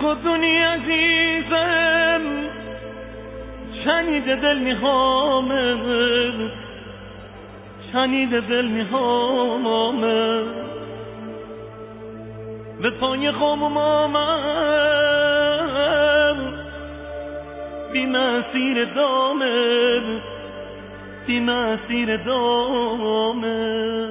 خودونی عزیزم شنید دل میخوامه، شنید دل میخوامه، به پای خامم آمد بی مسیر دامه، بی مسیر دامه.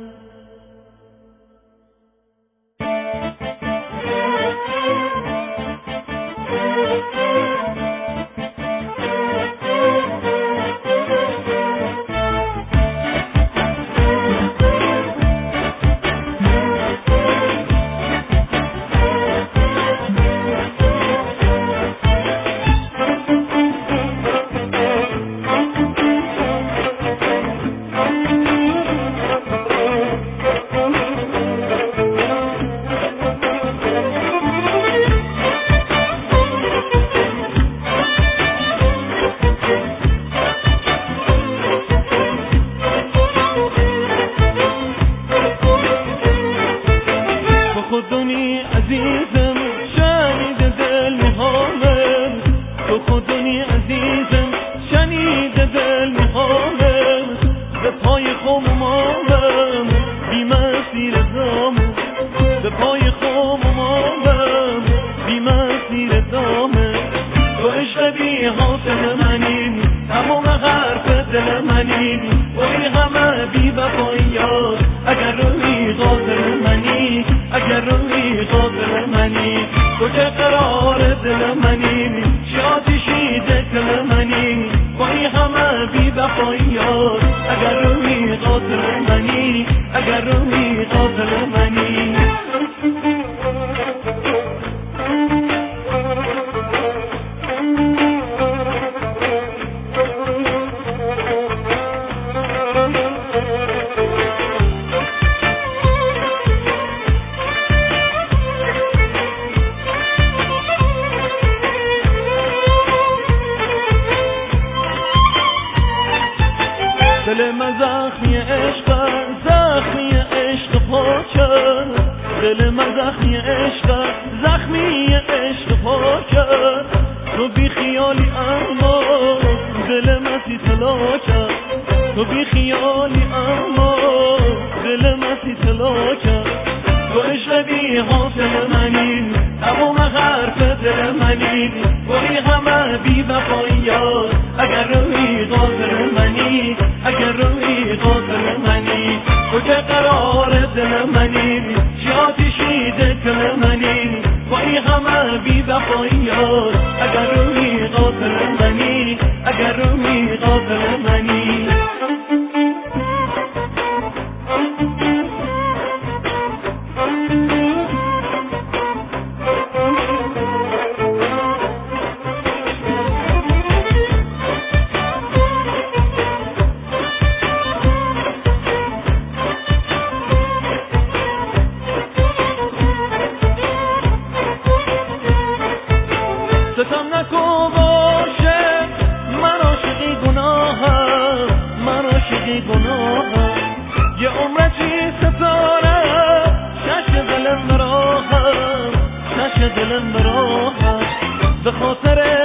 خودونی عزیزم شنید دل میخوامم، تو خودونی عزیزم شنید دل میخوامم، به پای خامم آمدم بی مسیر دامه، به پای خامم آمدم بی مسیر دامه. تو عشق بی حاصل منی، تمام حرف دل منی، وای همه بی وفاییات، اگر روی غافل منی، اگر روی غافل منی، تو که قرار دل منی، چه آتشی دل منی، وای همه بی وفاییات، اگر روی غافل منی، اگر روی غافل منی. دل من زخمی عشق، زخمی عشق پاکه، دل من زخمی عشق، زخمی عشق پاکه، تو بی خیالی اما دل من سی تلاکه، تو بی خیالی اما دل من سی تلاکه. تو عشق بی حاصل منی، تمام حرف دل منی، وای همه بی وفاییات، اگر روی غافل منی، اگر روی غافل منی، تو که قرار دل منی، چه آتشی دل منی، وای همه بی وفاییات، اگر روی غافل منی، اگر روی غافل منی. ستم نکن باشه، من عاشقی گناهم، من عاشقی گناهم، یه عمر چی ستاره شش دلم براهم، شش دلم براهم، به خاطر